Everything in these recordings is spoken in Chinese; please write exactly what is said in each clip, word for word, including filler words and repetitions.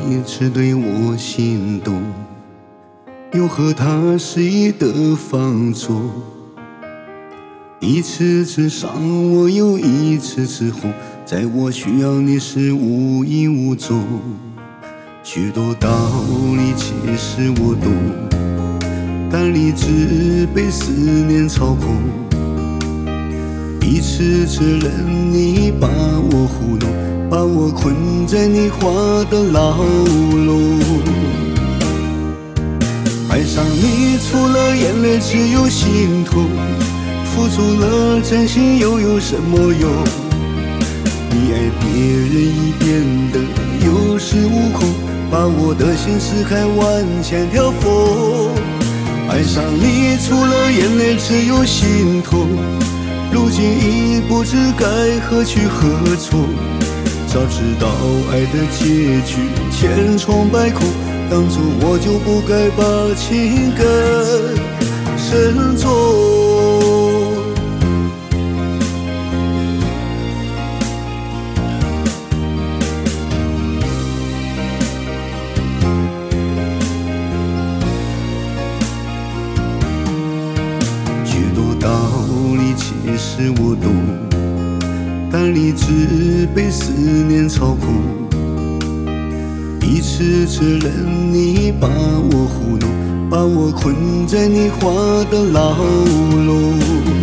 只对我心动，又和他谁的放纵？一次次伤我又一次次哄，在我需要你时无影无踪。许多道理其实我懂，但理智被思念操控。一次次任你把我糊弄，把我困在你画的牢笼。爱上你除了眼泪只有心痛，付出了真心又有什么用？你爱别人已变得有恃无恐，把我的心撕开万千条缝。爱上你除了眼泪只有心痛，如今已不知该何去何从。早知道爱的结局千疮百孔，当初我就不该把情根深种。道理其实我懂，但理智被思念操控。一次次任你把我糊弄，把我困在你画的牢笼。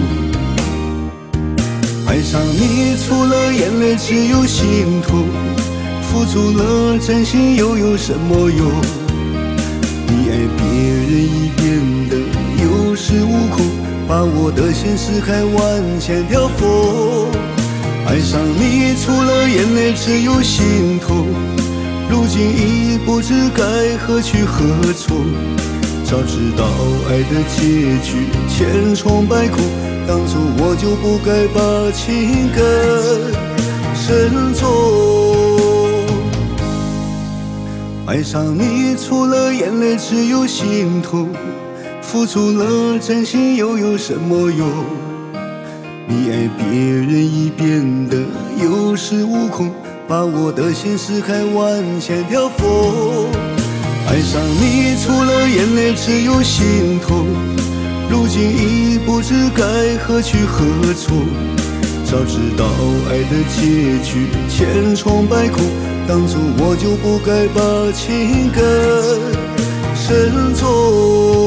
爱上你除了眼泪只有心痛，付出了真心又有什么用？你爱别人已变得有恃无恐，把我的心撕开万千条缝。爱上你除了眼泪只有心痛，如今已不知该何去何从。早知道爱的结局千疮百孔，当初我就不该把情根深种。爱上你除了眼泪只有心痛，付出了真心又有什么用？你爱别人已变得有恃无恐，把我的心撕开万千条缝。爱上你除了眼泪只有心痛，如今已不知该何去何从。早知道爱的结局千疮百孔，当初我就不该把情根深种。